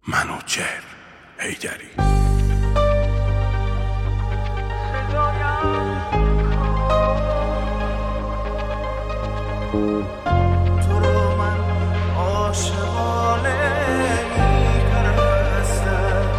منوچهر حیدری. تو رو من عاشقانه میپرستم،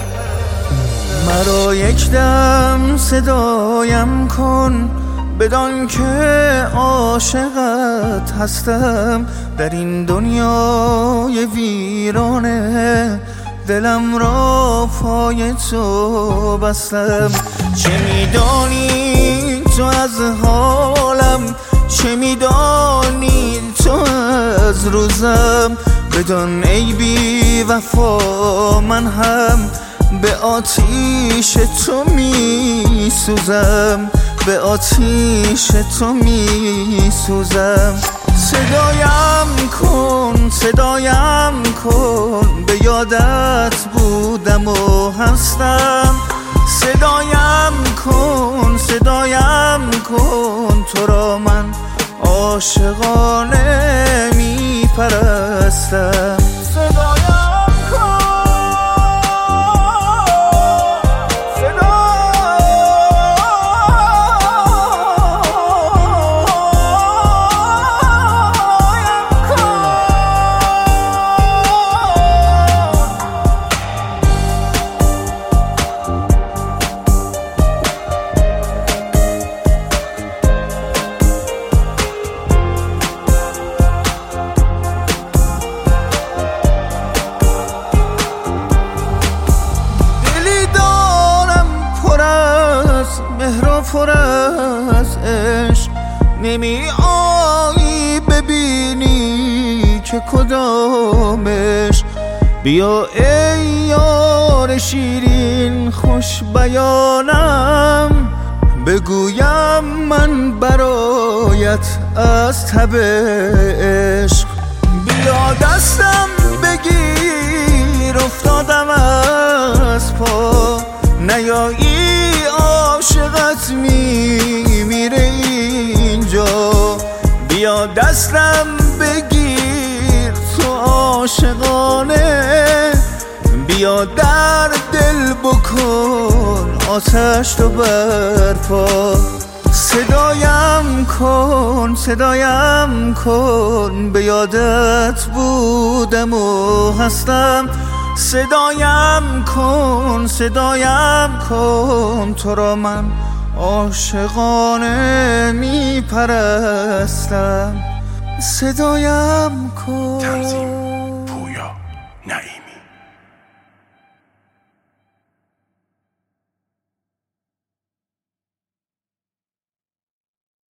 مرا یک دم صدایم کن بدان که عاشقت هستم. در این دنیای ویرانه دلم را پای تو بستم. چه میدانی تو از حالم، چه میدانی تو از روزم. بدان ای بی وفا من هم به آتیش تو می سوزم، به آتیش تو می سوزم. صدایم کن، صدایم کن، به یادت بودم و هستم. صدایم کن، صدایم کن، تو را من عاشقانه می پرستم. پر از عشق نمی آیی ببینی که کدامش. بیا ای یار شیرین خوش بیانم، بگویم من برایت از تب عشق. بیا دستم بگیر افتادم از پا، نیایی عاشقت میمیره اینجا. بیا دستم بگیر تو عاشقانه، بیا در دل بکن آتش تو برپا. صدایم کن، صدایم کن، به یادت بودم و هستم. صدایم کن، صدایم کن، تو را من عاشقانه می پرستم. صدایم کن.